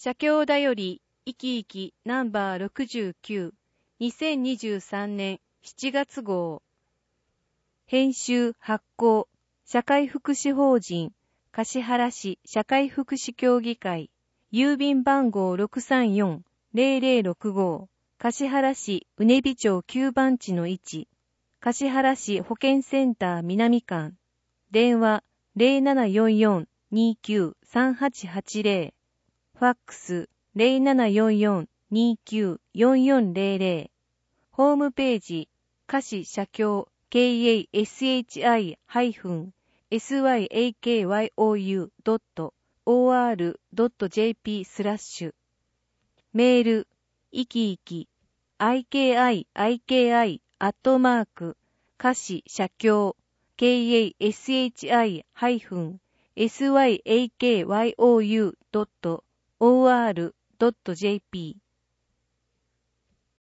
社協だより、いきいきナンバー69、2023年7月号。編集発行、社会福祉法人、橿原市社会福祉協議会、郵便番号634-0065、橿原市うねび町9番地の位置、橿原市保健センター南館、電話0744-293880、ファックス0744-294400、ホームページ、橿社協kashi-syakyu.or.jp メール、いきいき、iki@社協 kashi-syakyu.or.jp